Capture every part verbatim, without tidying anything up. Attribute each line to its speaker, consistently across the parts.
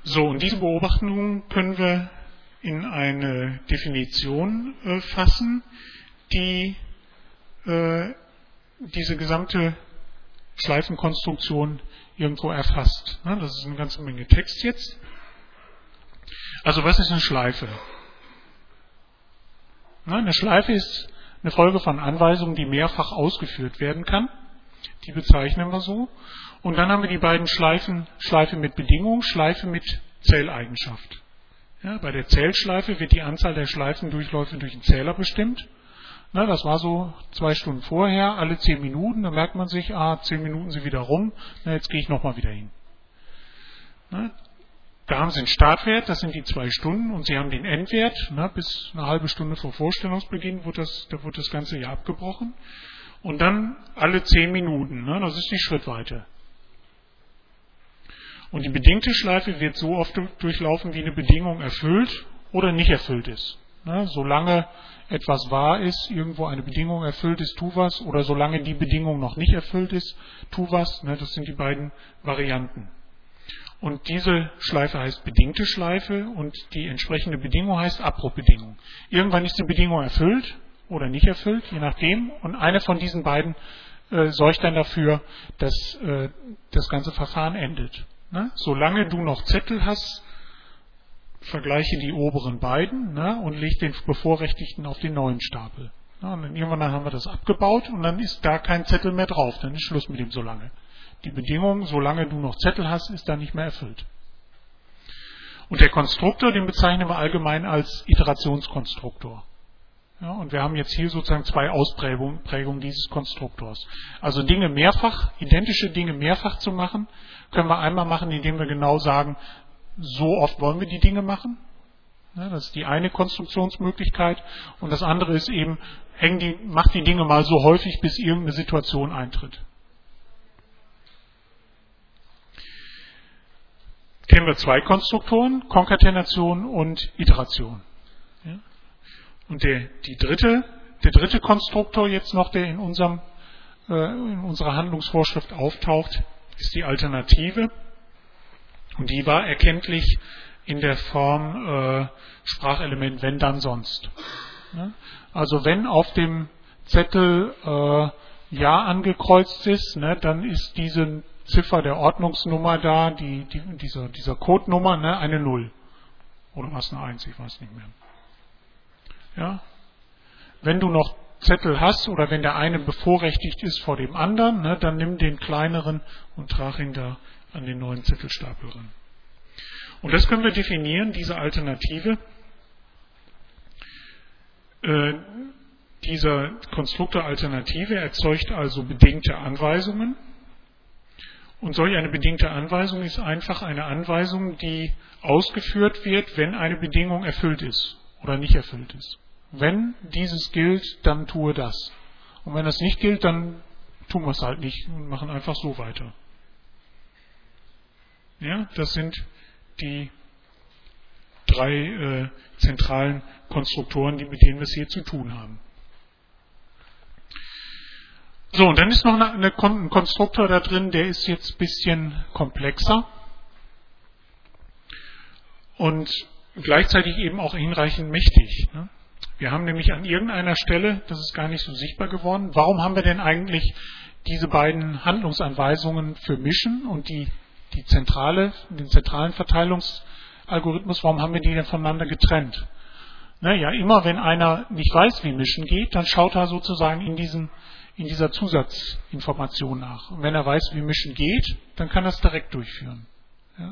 Speaker 1: So, und diese Beobachtung können wir in eine Definition äh, fassen, die äh, diese gesamte Schleifenkonstruktion irgendwo erfasst. Ne? Das ist eine ganze Menge Text jetzt. Also was ist eine Schleife? Na, eine Schleife ist eine Folge von Anweisungen, die mehrfach ausgeführt werden kann. Die bezeichnen wir so. Und dann haben wir die beiden Schleifen, Schleife mit Bedingung, Schleife mit Zähleigenschaft. Ja, bei der Zählschleife wird die Anzahl der Schleifendurchläufe durch den Zähler bestimmt. Na, das war so zwei Stunden vorher, alle zehn Minuten. Da merkt man sich, ah, zehn Minuten sind wieder rum. Na, jetzt gehe ich nochmal wieder hin. Na, da haben Sie einen Startwert, das sind die zwei Stunden, und Sie haben den Endwert. Na, bis eine halbe Stunde vor Vorstellungsbeginn wird das, da wird das Ganze ja abgebrochen. Und dann alle zehn Minuten. Na, das ist die Schrittweite. Und die bedingte Schleife wird so oft durchlaufen, wie eine Bedingung erfüllt oder nicht erfüllt ist. Ne, solange etwas wahr ist, irgendwo eine Bedingung erfüllt ist, tu was, oder solange die Bedingung noch nicht erfüllt ist, tu was. Ne, das sind die beiden Varianten. Und diese Schleife heißt bedingte Schleife und die entsprechende Bedingung heißt Abbruchbedingung. Irgendwann ist die Bedingung erfüllt oder nicht erfüllt, je nachdem, und eine von diesen beiden äh, sorgt dann dafür, dass äh, das ganze Verfahren endet. Ne? Solange du noch Zettel hast, vergleiche die oberen beiden, ne, und leg den Bevorrechtigten auf den neuen Stapel. Ne, und dann irgendwann dann haben wir das abgebaut und dann ist da kein Zettel mehr drauf. Dann ist Schluss mit dem solange. Die Bedingung, solange du noch Zettel hast, ist dann nicht mehr erfüllt. Und der Konstruktor, den bezeichnen wir allgemein als Iterationskonstruktor. Ja, und wir haben jetzt hier sozusagen zwei Ausprägungen dieses Konstruktors. Also Dinge mehrfach, identische Dinge mehrfach zu machen, können wir einmal machen, indem wir genau sagen, so oft wollen wir die Dinge machen. Ja, das ist die eine Konstruktionsmöglichkeit. Und das andere ist eben, häng die, mach die Dinge mal so häufig, bis irgendeine Situation eintritt. Kennen wir zwei Konstruktoren, Konkatenation und Iteration. Ja. Und der, die dritte, der dritte Konstruktor jetzt noch, der in, unserem, äh, in unserer Handlungsvorschrift auftaucht, ist die Alternative. Und die war erkenntlich in der Form äh, Sprachelement wenn, dann, sonst. Ja? Also wenn auf dem Zettel äh, Ja angekreuzt ist, ne, dann ist diese Ziffer der Ordnungsnummer da, die, die, dieser, dieser Codenummer, ne, eine Null. Oder was eine Eins, ich weiß nicht mehr. Ja? Wenn du noch Zettel hast oder wenn der eine bevorrechtigt ist vor dem anderen, ne, dann nimm den kleineren und trag ihn da an den neuen Zettelstapel ran. Und das können wir definieren, diese Alternative. Äh, dieser Konstruktor Alternative erzeugt also bedingte Anweisungen. Und solch eine bedingte Anweisung ist einfach eine Anweisung, die ausgeführt wird, wenn eine Bedingung erfüllt ist oder nicht erfüllt ist. Wenn dieses gilt, dann tue das. Und wenn das nicht gilt, dann tun wir es halt nicht und machen einfach so weiter. Ja, das sind die drei äh, zentralen Konstruktoren, die, mit denen wir es hier zu tun haben. So, und dann ist noch eine, eine, ein Konstruktor da drin, der ist jetzt ein bisschen komplexer und gleichzeitig eben auch hinreichend mächtig. Ne? Wir haben nämlich an irgendeiner Stelle, das ist gar nicht so sichtbar geworden, warum haben wir denn eigentlich diese beiden Handlungsanweisungen für Mischen und die Die zentrale, den zentralen Verteilungsalgorithmus, warum haben wir die denn voneinander getrennt? Naja, immer wenn einer nicht weiß, wie Mischen geht, dann schaut er sozusagen in, diesen, in dieser Zusatzinformation nach. Und wenn er weiß, wie Mischen geht, dann kann er es direkt durchführen. Ja?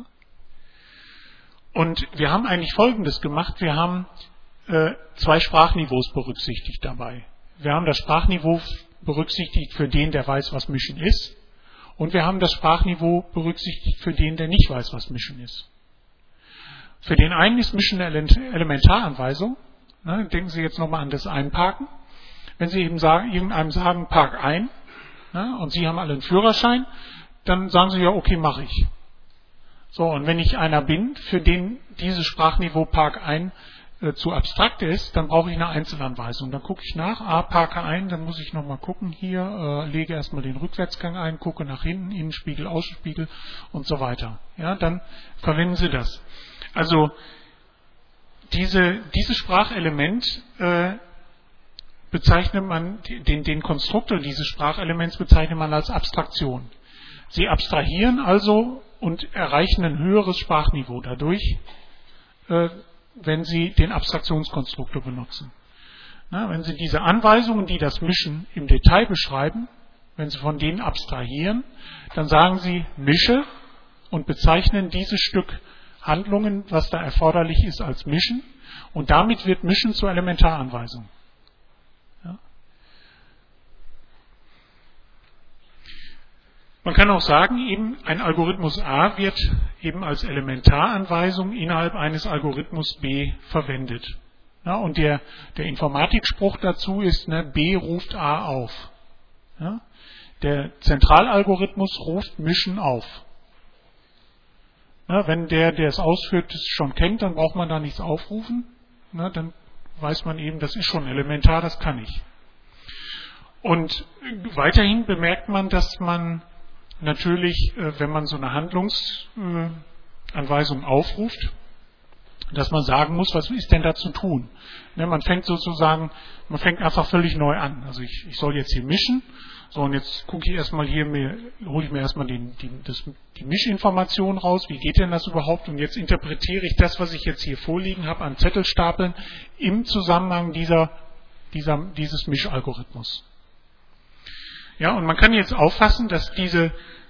Speaker 1: Und wir haben eigentlich Folgendes gemacht, wir haben äh, zwei Sprachniveaus berücksichtigt dabei. Wir haben das Sprachniveau berücksichtigt für den, der weiß, was Mischen ist. Und wir haben das Sprachniveau berücksichtigt für den, der nicht weiß, was Mischen ist. Für den einen ist Mischen eine Elementaranweisung. Ne, denken Sie jetzt nochmal an das Einparken. Wenn Sie eben sagen, irgendeinem sagen, park ein, ne, und Sie haben alle einen Führerschein, dann sagen Sie ja, okay, mache ich. So, und wenn ich einer bin, für den dieses Sprachniveau park ein äh, zu abstrakt ist, dann brauche ich eine Einzelanweisung. Dann gucke ich nach, A, parke ein, dann muss ich nochmal gucken hier, äh, lege erstmal den Rückwärtsgang ein, gucke nach hinten, Innenspiegel, Außenspiegel und so weiter. Ja, dann verwenden Sie das. Also diese, dieses Sprachelement äh, bezeichnet man, den, den Konstruktor dieses Sprachelements bezeichnet man als Abstraktion. Sie abstrahieren also und erreichen ein höheres Sprachniveau dadurch, äh, wenn Sie den Abstraktionskonstruktor benutzen. Na, wenn Sie diese Anweisungen, die das Mischen im Detail beschreiben, wenn Sie von denen abstrahieren, dann sagen Sie Mische und bezeichnen dieses Stück Handlungen, was da erforderlich ist, als Mischen, und damit wird Mischen zur Elementaranweisung. Ja. Man kann auch sagen, eben ein Algorithmus A wird eben als Elementaranweisung innerhalb eines Algorithmus B verwendet. Ja, und der, der Informatikspruch dazu ist, ne, B ruft A auf. Ja. Der Zentralalgorithmus ruft Mischen auf. Ja, wenn der, der es ausführt, es schon kennt, dann braucht man da nichts aufrufen. Ja, dann weiß man eben, das ist schon elementar, das kann ich. Und weiterhin bemerkt man, dass man natürlich, wenn man so eine Handlungsanweisung aufruft, dass man sagen muss, was ist denn da zu tun? Ne, man fängt sozusagen, man fängt einfach völlig neu an. Also ich, ich soll jetzt hier mischen, so, und jetzt gucke ich erstmal hier, mir, hole ich mir erstmal die, die, das, die Mischinformation raus, wie geht denn das überhaupt? Und jetzt interpretiere ich das, was ich jetzt hier vorliegen habe, an Zettelstapeln im Zusammenhang dieser, dieser, dieses Mischalgorithmus. Ja, und man kann jetzt auffassen, dass diese,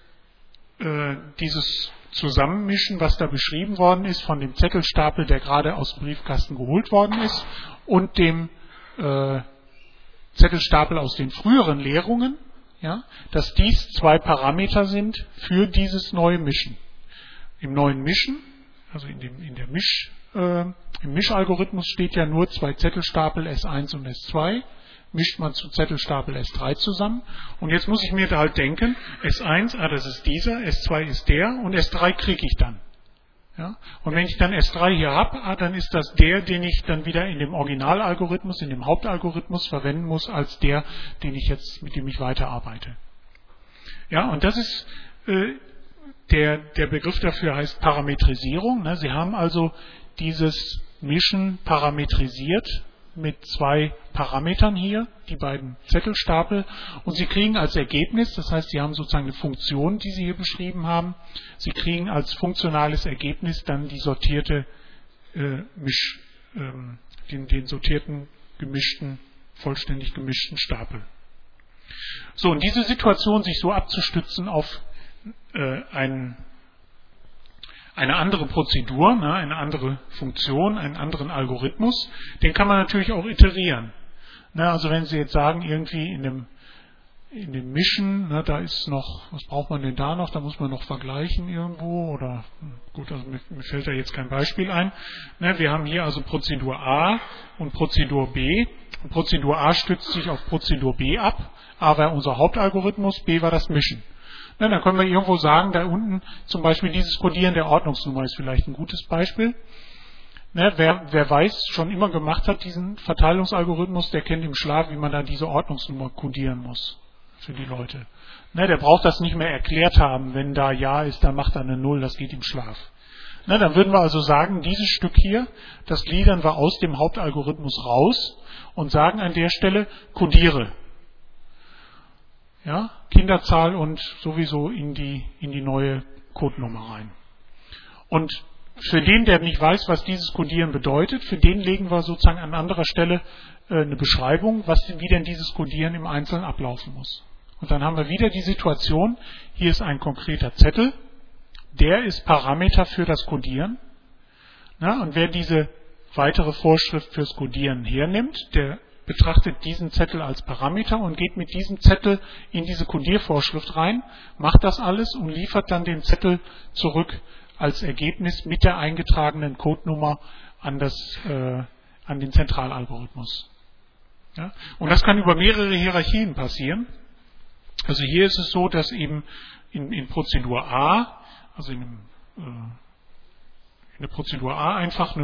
Speaker 1: äh, dieses Zusammenmischen, was da beschrieben worden ist, von dem Zettelstapel, der gerade aus dem Briefkasten geholt worden ist, und dem äh, Zettelstapel aus den früheren Lehrungen, ja, dass dies zwei Parameter sind für dieses neue Mischen. Im neuen Mischen, also in dem, in der Misch, äh, im Mischalgorithmus steht ja nur zwei Zettelstapel S eins und S zwei, mischt man zu Zettelstapel S drei zusammen. Und jetzt muss ich mir da halt denken, S eins, ah, das ist dieser, S zwei ist der, und S drei kriege ich dann. Ja? Und wenn ich dann S drei hier habe, ah, dann ist das der, den ich dann wieder in dem Originalalgorithmus, in dem Hauptalgorithmus verwenden muss, als der, den ich jetzt, mit dem ich weiterarbeite. Ja, und das ist, äh, der, der Begriff dafür heißt Parametrisierung. Ne? Sie haben also dieses Mischen parametrisiert mit zwei Parametern hier, die beiden Zettelstapel, und Sie kriegen als Ergebnis, das heißt, Sie haben sozusagen eine Funktion, die Sie hier beschrieben haben, Sie kriegen als funktionales Ergebnis dann die sortierte äh, Misch, ähm, den, den sortierten, gemischten, vollständig gemischten Stapel. So, und diese Situation, sich so abzustützen auf äh, einen eine andere Prozedur, ne, eine andere Funktion, einen anderen Algorithmus, den kann man natürlich auch iterieren. Ne, also wenn Sie jetzt sagen, irgendwie in dem, in dem Mischen, ne, da ist noch, was braucht man denn da noch, da muss man noch vergleichen irgendwo, oder, gut, also mir, mir fällt da jetzt kein Beispiel ein. Ne, wir haben hier also Prozedur A und Prozedur B. Und Prozedur A stützt sich auf Prozedur B ab. A war unser Hauptalgorithmus, B war das Mischen. Na, dann können wir irgendwo sagen, da unten zum Beispiel dieses Codieren der Ordnungsnummer ist vielleicht ein gutes Beispiel. Ne, wer, wer weiß, schon immer gemacht hat, diesen Verteilungsalgorithmus, der kennt im Schlaf, wie man da diese Ordnungsnummer codieren muss für die Leute. Ne, der braucht das nicht mehr erklärt haben, wenn da Ja ist, dann macht er eine Null, das geht im Schlaf. Ne, dann würden wir also sagen, dieses Stück hier, das gliedern wir aus dem Hauptalgorithmus raus und sagen an der Stelle, codiere. Ja, Kinderzahl und sowieso in die, in die neue Codenummer rein. Und für den, der nicht weiß, was dieses Codieren bedeutet, für den legen wir sozusagen an anderer Stelle äh, eine Beschreibung, was, wie denn dieses Codieren im Einzelnen ablaufen muss. Und dann haben wir wieder die Situation, hier ist ein konkreter Zettel, der ist Parameter für das Codieren. Na, und wer diese weitere Vorschrift fürs Codieren hernimmt, der betrachtet diesen Zettel als Parameter und geht mit diesem Zettel in diese Codiervorschrift rein, macht das alles und liefert dann den Zettel zurück als Ergebnis mit der eingetragenen Codenummer an, das, äh, an den Zentralalgorithmus. Ja? Und das kann über mehrere Hierarchien passieren. Also hier ist es so, dass eben in, in Prozedur A, also in, einem, äh, in der Prozedur A einfach eine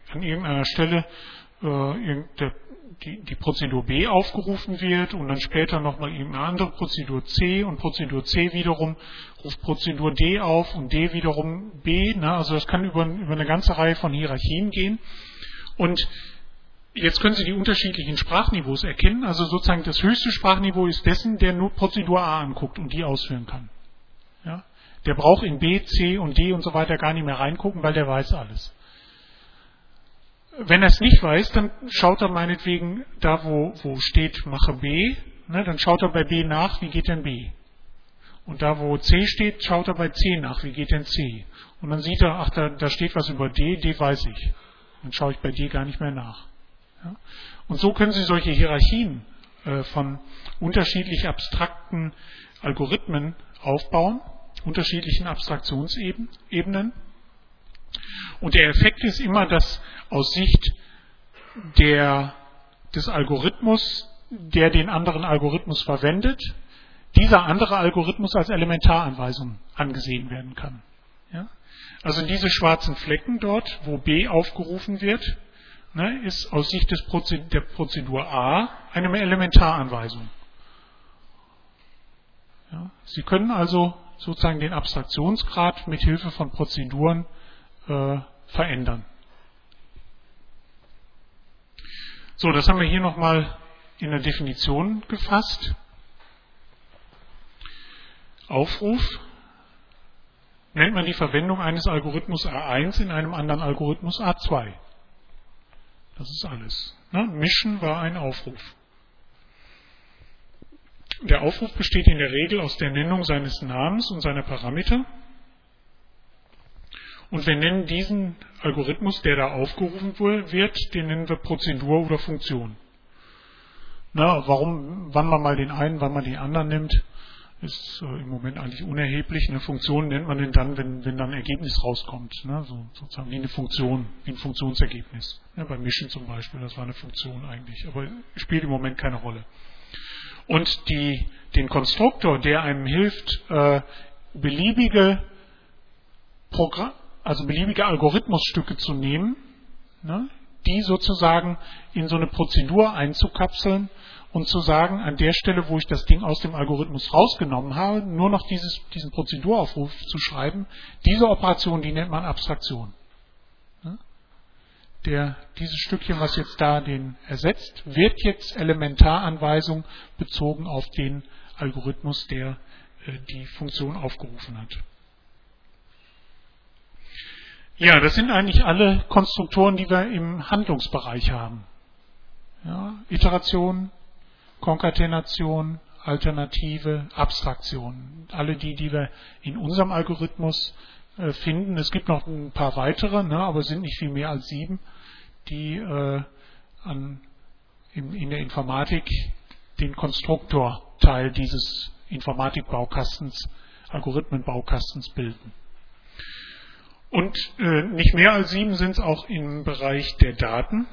Speaker 1: an irgendeiner Stelle äh, die, die Prozedur B aufgerufen wird und dann später nochmal irgendeine andere Prozedur C und Prozedur C wiederum ruft Prozedur D auf und D wiederum B. Ne? Also das kann über, über eine ganze Reihe von Hierarchien gehen. Und jetzt können Sie die unterschiedlichen Sprachniveaus erkennen. Also sozusagen das höchste Sprachniveau ist dessen, der nur Prozedur A anguckt und die ausführen kann. Ja? Der braucht in B, C und D und so weiter gar nicht mehr reingucken, weil der weiß alles. Wenn er es nicht weiß, dann schaut er meinetwegen da, wo, wo steht, mache B, ne, dann schaut er bei B nach, wie geht denn B? Und da, wo C steht, schaut er bei C nach, wie geht denn C? Und dann sieht er, ach, da, da steht was über D, D weiß ich. Dann schaue ich bei D gar nicht mehr nach. Ja? Und so können Sie solche Hierarchien äh, von unterschiedlich abstrakten Algorithmen aufbauen, unterschiedlichen Abstraktionsebenen. Und der Effekt ist immer, dass aus Sicht der, des Algorithmus, der den anderen Algorithmus verwendet, dieser andere Algorithmus als Elementaranweisung angesehen werden kann. Ja? Also diese schwarzen Flecken dort, wo B aufgerufen wird, ne, ist aus Sicht des Prozedur, der Prozedur A eine Elementaranweisung. Ja? Sie können also sozusagen den Abstraktionsgrad mit Hilfe von Prozeduren äh, verändern. So, das haben wir hier nochmal in der Definition gefasst. Aufruf nennt man die Verwendung eines Algorithmus A eins in einem anderen Algorithmus A zwei. Das ist alles. Ne? Mischen war ein Aufruf. Der Aufruf besteht in der Regel aus der Nennung seines Namens und seiner Parameter. Und wir nennen diesen Algorithmus, der da aufgerufen wird, den nennen wir Prozedur oder Funktion. Na, warum, wann man mal den einen, wann man den anderen nimmt, ist äh, im Moment eigentlich unerheblich. Eine Funktion nennt man den dann, wenn, wenn dann ein Ergebnis rauskommt. Ne? So, sozusagen wie eine Funktion, wie ein Funktionsergebnis. Ja, beim Mischen zum Beispiel, das war eine Funktion eigentlich, aber spielt im Moment keine Rolle. Und die, den Konstruktor, der einem hilft, äh, beliebige Programme, also beliebige Algorithmusstücke zu nehmen, ne, die sozusagen in so eine Prozedur einzukapseln und zu sagen, an der Stelle, wo ich das Ding aus dem Algorithmus rausgenommen habe, nur noch dieses, diesen Prozeduraufruf zu schreiben, diese Operation, die nennt man Abstraktion. Ne? Der, dieses Stückchen, was jetzt da den ersetzt, wird jetzt Elementaranweisung bezogen auf den Algorithmus, der äh, die Funktion aufgerufen hat. Ja, das sind eigentlich alle Konstruktoren, die wir im Handlungsbereich haben. Ja, Iteration, Konkatenation, Alternative, Abstraktion. Alle die, die wir in unserem Algorithmus äh, finden. Es gibt noch ein paar weitere, ne, aber es sind nicht viel mehr als sieben, die äh, an, in, in der Informatik den Konstruktorteil dieses Informatikbaukastens, Algorithmenbaukastens bilden. Und äh, nicht mehr als sieben sind es auch im Bereich der Daten.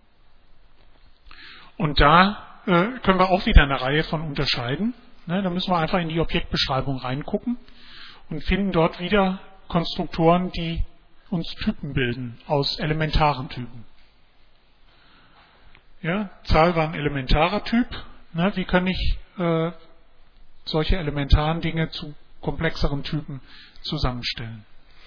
Speaker 1: Und da äh, können wir auch wieder eine Reihe von unterscheiden. Ne, da müssen wir einfach in die Objektbeschreibung reingucken und finden dort wieder Konstruktoren, die uns Typen bilden aus elementaren Typen. Ja, Zahl war ein elementarer Typ. Ne, wie kann ich äh, solche elementaren Dinge zu komplexeren Typen zusammenstellen?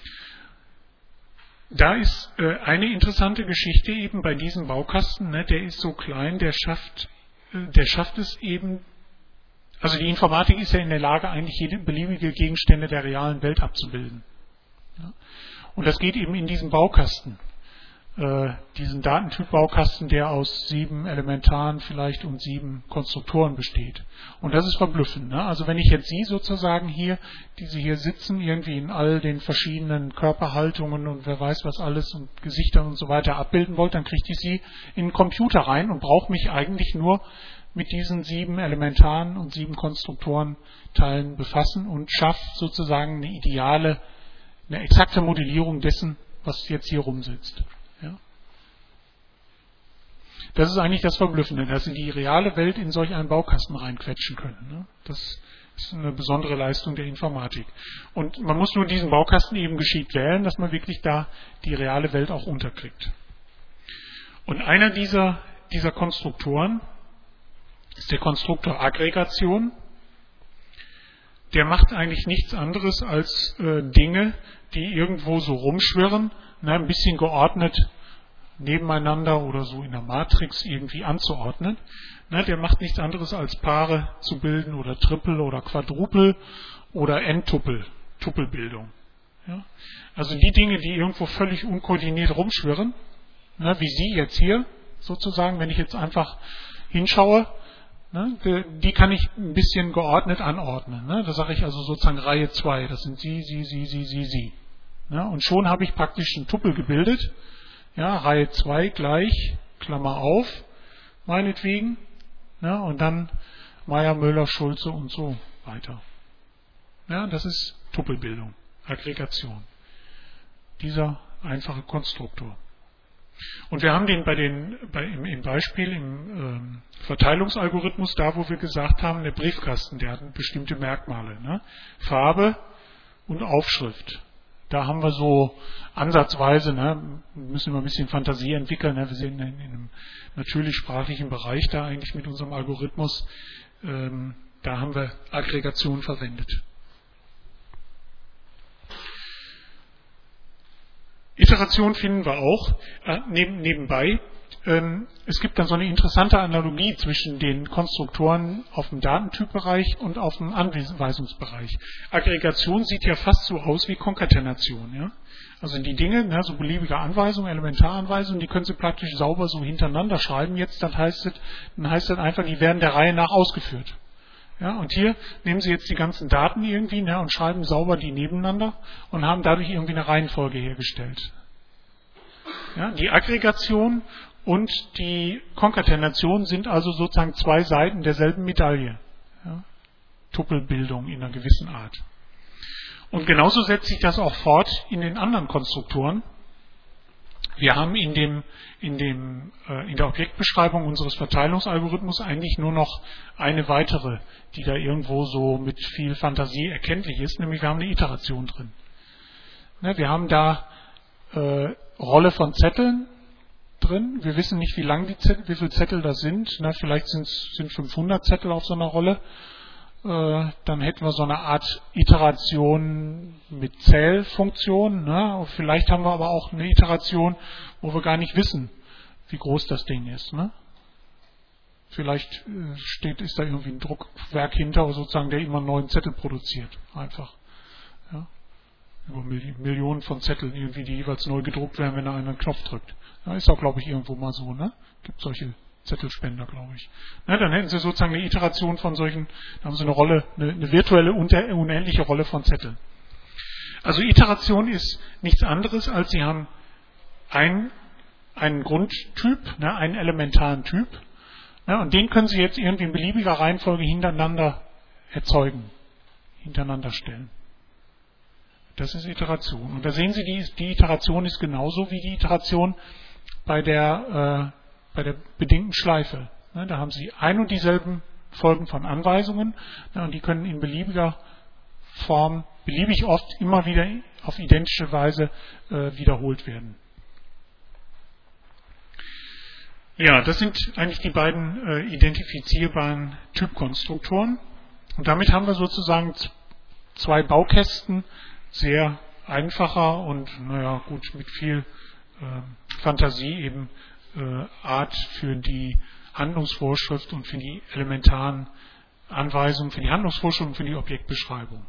Speaker 1: Da ist äh, eine interessante Geschichte eben bei diesem Baukasten, ne, der ist so klein, der schafft, äh, der schafft es eben, also die Informatik ist ja in der Lage, eigentlich jede beliebige Gegenstände der realen Welt abzubilden. Ja. Und das geht eben in diesem Baukasten, äh, diesen Datentyp-Baukasten, der aus sieben Elementaren vielleicht und sieben Konstruktoren besteht. Und das ist verblüffend. Ne? Also wenn ich jetzt Sie sozusagen hier, die Sie hier sitzen, irgendwie in all den verschiedenen Körperhaltungen und wer weiß was alles und Gesichtern und so weiter abbilden wollte, dann kriege ich Sie in den Computer rein und brauche mich eigentlich nur mit diesen sieben Elementaren und sieben Konstruktorenteilen befassen und schaffe sozusagen eine ideale, eine exakte Modellierung dessen, was jetzt hier rumsitzt. Ja. Das ist eigentlich das Verblüffende, dass Sie die reale Welt in solch einen Baukasten reinquetschen können. Ne? Das ist eine besondere Leistung der Informatik. Und man muss nur diesen Baukasten eben geschickt wählen, dass man wirklich da die reale Welt auch unterkriegt. Und einer dieser, dieser Konstruktoren ist der Konstruktor Aggregation. Der macht eigentlich nichts anderes als äh, Dinge, die irgendwo so rumschwirren, ne, ein bisschen geordnet nebeneinander oder so in der Matrix irgendwie anzuordnen. Ne, der macht nichts anderes als Paare zu bilden oder Triple oder Quadrupel oder N-Tuppel, Tuppelbildung. Ja? Also die Dinge, die irgendwo völlig unkoordiniert rumschwirren, ne, wie Sie jetzt hier sozusagen, wenn ich jetzt einfach hinschaue, ne, die, die kann ich ein bisschen geordnet anordnen. Ne? Da sage ich also sozusagen Reihe zwei, das sind Sie, Sie, Sie, Sie, Sie, Sie. Ne? Und schon habe ich praktisch einen Tuppel gebildet. Ja, Reihe zwei gleich, Klammer auf, meinetwegen. Ne? Und dann Meier, Müller, Schulze und so weiter. Ja, das ist Tuppelbildung, Aggregation. Dieser einfache Konstruktor. Und wir haben den bei den bei, im, im Beispiel im ähm, Verteilungsalgorithmus, da wo wir gesagt haben, der Briefkasten, der hat bestimmte Merkmale. Ne? Farbe und Aufschrift. Da haben wir so ansatzweise, ne, müssen wir ein bisschen Fantasie entwickeln. Ne? Wir sind in, in einem natürlich sprachlichen Bereich da eigentlich mit unserem Algorithmus. Ähm, da haben wir Aggregation verwendet. Iteration finden wir auch äh, neben, nebenbei. Ähm, es gibt dann so eine interessante Analogie zwischen den Konstruktoren auf dem Datentypbereich und auf dem Anweisungsbereich. Aggregation sieht ja fast so aus wie Konkatenation. Ja? Also die Dinge, ne, so beliebige Anweisungen, Elementaranweisungen, die können Sie praktisch sauber so hintereinander schreiben. Jetzt dann heißt es, dann heißt es einfach, die werden der Reihe nach ausgeführt. Ja, und hier nehmen Sie jetzt die ganzen Daten irgendwie, ne, und schreiben sauber die nebeneinander und haben dadurch irgendwie eine Reihenfolge hergestellt. Ja, die Aggregation und die Konkatenation sind also sozusagen zwei Seiten derselben Medaille. Ja, Tuppelbildung in einer gewissen Art. Und genauso setzt sich das auch fort in den anderen Konstruktoren. Wir haben in, dem, in, dem, äh, in der Objektbeschreibung unseres Verteilungsalgorithmus eigentlich nur noch eine weitere, die da irgendwo so mit viel Fantasie erkenntlich ist, nämlich wir haben eine Iteration drin. Ne, wir haben da äh, Rolle von Zetteln drin. Wir wissen nicht, wie lang die Zettel, wie viele Zettel das sind. Ne, vielleicht sind es fünfhundert Zettel auf so einer Rolle. Äh, dann hätten wir so eine Art Iteration mit Zählfunktion. Ne? Vielleicht haben wir aber auch eine Iteration, wo wir gar nicht wissen, wie groß das Ding ist. Ne? Vielleicht äh, steht, ist da irgendwie ein Druckwerk hinter, sozusagen, der immer einen neuen Zettel produziert. Einfach. Ja? Über Millionen von Zetteln, irgendwie, die jeweils neu gedruckt werden, wenn er einen Knopf drückt. Ja, ist auch, glaube ich, irgendwo mal so. Ne? Gibt solche Zettelspender, glaube ich. Na, dann hätten Sie sozusagen eine Iteration von solchen, da haben Sie eine Rolle, eine, eine virtuelle, unendliche Rolle von Zetteln. Also Iteration ist nichts anderes, als Sie haben ein, einen Grundtyp, ne, einen elementaren Typ, ne, und den können Sie jetzt irgendwie in beliebiger Reihenfolge hintereinander erzeugen, hintereinander stellen. Das ist Iteration. Und da sehen Sie, die, die Iteration ist genauso wie die Iteration bei der äh, bei der bedingten Schleife. Ne, da haben Sie ein und dieselben Folgen von Anweisungen, ne, und die können in beliebiger Form, beliebig oft, immer wieder auf identische Weise äh, wiederholt werden. Ja, das sind eigentlich die beiden äh, identifizierbaren Typkonstruktoren. Und damit haben wir sozusagen zwei Baukästen, sehr einfacher und, naja, gut, mit viel äh, Fantasie eben Art für die Handlungsvorschrift und für die elementaren Anweisungen, für die Handlungsvorschrift und für die Objektbeschreibung.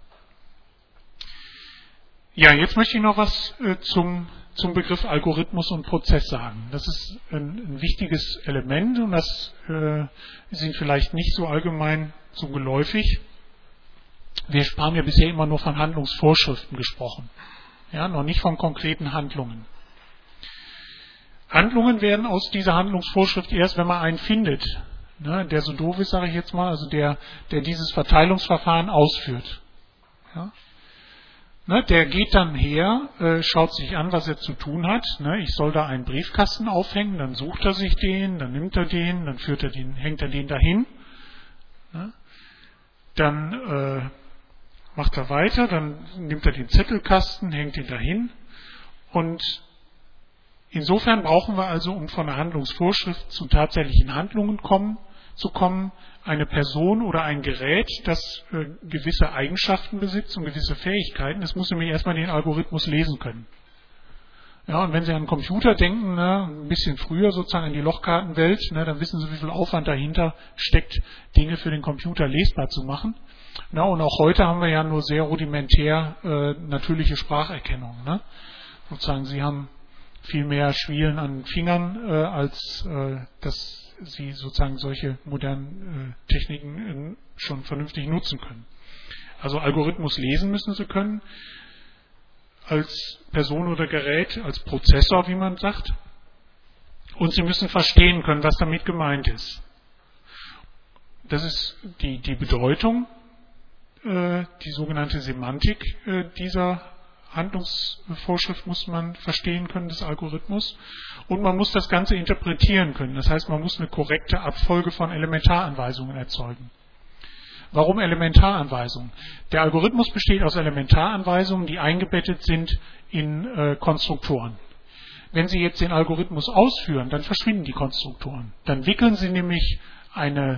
Speaker 1: Ja, jetzt möchte ich noch was äh, zum, zum Begriff Algorithmus und Prozess sagen. Das ist ein, ein wichtiges Element und das äh, ist Ihnen vielleicht nicht so allgemein so geläufig. Wir haben ja bisher immer nur von Handlungsvorschriften gesprochen, ja, noch nicht von konkreten Handlungen. Handlungen werden aus dieser Handlungsvorschrift erst, wenn man einen findet, ne, der so doof ist, sage ich jetzt mal, also der, der dieses Verteilungsverfahren ausführt. Ja. Ne, der geht dann her, äh, schaut sich an, was er zu tun hat. Ne, ich soll da einen Briefkasten aufhängen, dann sucht er sich den, dann nimmt er den, dann führt er den, hängt er den dahin. Ne, dann äh, macht er weiter, dann nimmt er den Zettelkasten, hängt ihn dahin und Insofern brauchen wir also, um von der Handlungsvorschrift zu tatsächlichen Handlungen kommen, zu kommen, eine Person oder ein Gerät, das äh, gewisse Eigenschaften besitzt und gewisse Fähigkeiten. Es muss nämlich erstmal den Algorithmus lesen können. Ja, und wenn Sie an einen Computer denken, ne, ein bisschen früher sozusagen an die Lochkartenwelt, ne, dann wissen Sie, wie viel Aufwand dahinter steckt, Dinge für den Computer lesbar zu machen. Na, und auch heute haben wir ja nur sehr rudimentär äh, natürliche Spracherkennung. Ne? Sozusagen, Sie haben viel mehr Schwielen an Fingern, äh, als äh, dass Sie sozusagen solche modernen äh, Techniken äh, schon vernünftig nutzen können. Also Algorithmus lesen müssen Sie können, als Person oder Gerät, als Prozessor, wie man sagt. Und Sie müssen verstehen können, was damit gemeint ist. Das ist die, die Bedeutung, äh, die sogenannte Semantik äh, dieser Handlungsvorschrift muss man verstehen können, des Algorithmus. Und man muss das Ganze interpretieren können. Das heißt, man muss eine korrekte Abfolge von Elementaranweisungen erzeugen. Warum Elementaranweisungen? Der Algorithmus besteht aus Elementaranweisungen, die eingebettet sind in äh, Konstruktoren. Wenn Sie jetzt den Algorithmus ausführen, dann verschwinden die Konstruktoren. Dann wickeln Sie nämlich eine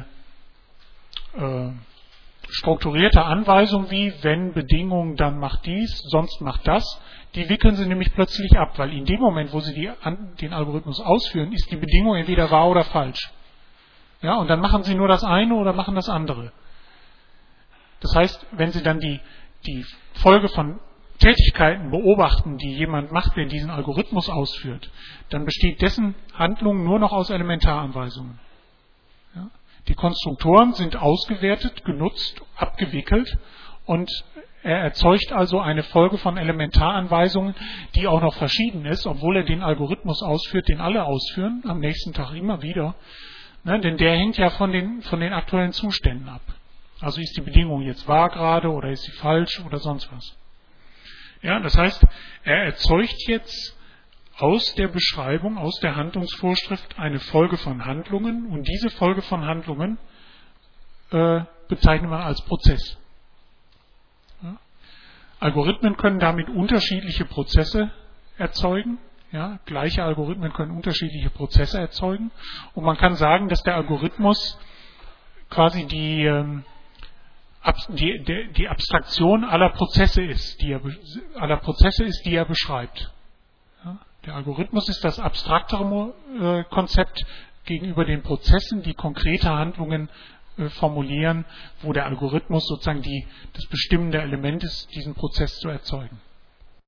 Speaker 1: äh, strukturierte Anweisung wie, wenn Bedingung, dann macht dies, sonst macht das. Die wickeln Sie nämlich plötzlich ab, weil in dem Moment, wo Sie die, an, den Algorithmus ausführen, ist die Bedingung entweder wahr oder falsch. Ja, und dann machen Sie nur das eine oder machen das andere. Das heißt, wenn Sie dann die, die Folge von Tätigkeiten beobachten, die jemand macht, der diesen Algorithmus ausführt, dann besteht dessen Handlung nur noch aus Elementaranweisungen. Ja? Die Konstruktoren sind ausgewertet, genutzt, abgewickelt und er erzeugt also eine Folge von Elementaranweisungen, die auch noch verschieden ist, obwohl er den Algorithmus ausführt, den alle ausführen, am nächsten Tag immer wieder. Ne? Denn der hängt ja von den, von den aktuellen Zuständen ab. Also ist die Bedingung jetzt wahr gerade oder ist sie falsch oder sonst was. Ja, das heißt, er erzeugt jetzt aus der Beschreibung, aus der Handlungsvorschrift eine Folge von Handlungen und diese Folge von Handlungen äh, bezeichnet man als Prozess. Ja. Algorithmen können damit unterschiedliche Prozesse erzeugen. Ja, gleiche Algorithmen können unterschiedliche Prozesse erzeugen und man kann sagen, dass der Algorithmus quasi die ähm, Die, die, die Abstraktion aller Prozesse ist, die er, aller Prozesse ist, die er beschreibt. Ja, der Algorithmus ist das abstraktere äh, Konzept gegenüber den Prozessen, die konkrete Handlungen äh, formulieren, wo der Algorithmus sozusagen die, das bestimmende Element ist, diesen Prozess zu erzeugen.